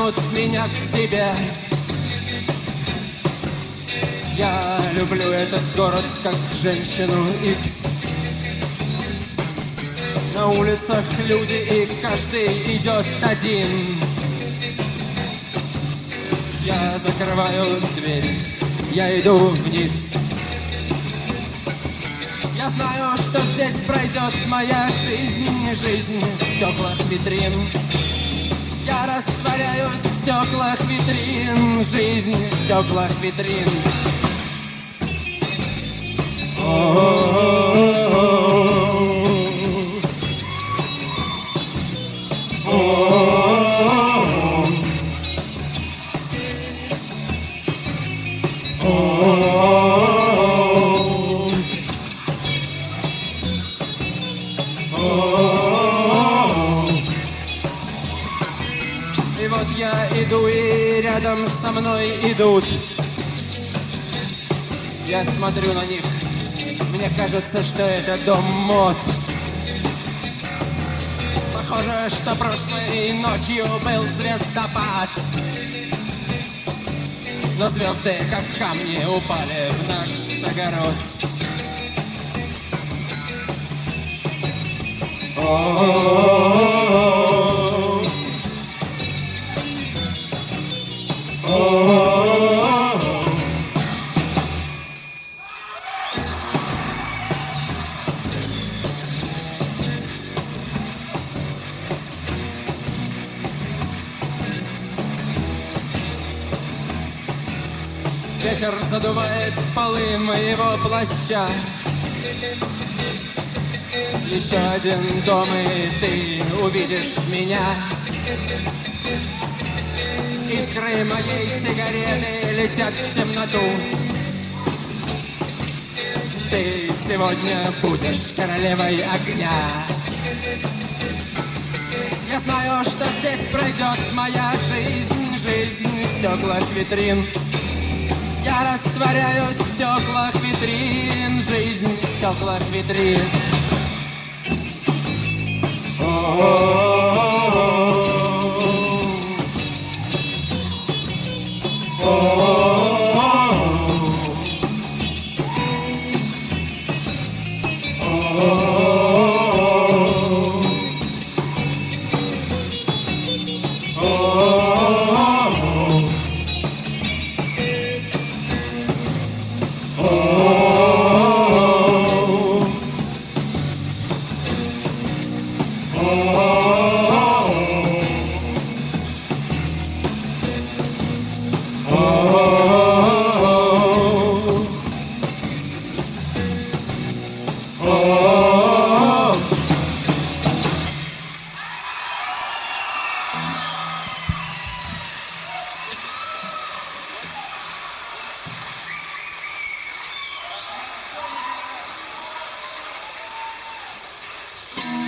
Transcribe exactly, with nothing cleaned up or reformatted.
тянут меня к себе. Я люблю этот город как женщину Икс. На улицах люди, и каждый идет один. Я закрываю дверь, я иду вниз. Я знаю, что здесь пройдет моя жизнь, жизнь в стеклах витрин. Я растворяюсь в стеклах витрин, жизнь в стеклах витрин. И вот я иду, и рядом со мной идут. Я смотрю на них, мне кажется, что это дом мод. Похоже, что прошлой ночью был звездопад. Но звезды, как камни, упали в наш огород. О-о-о-о-о. Ветер задувает полы моего плаща. Еще один дом, и ты увидишь меня. Искры моей сигареты летят в темноту. Ты сегодня будешь королевой огня. Я знаю, что здесь пройдет моя жизнь, жизнь в стеклах витрин. Я растворяюсь в стеклах витрин, жизнь в стеклах витрин. Thank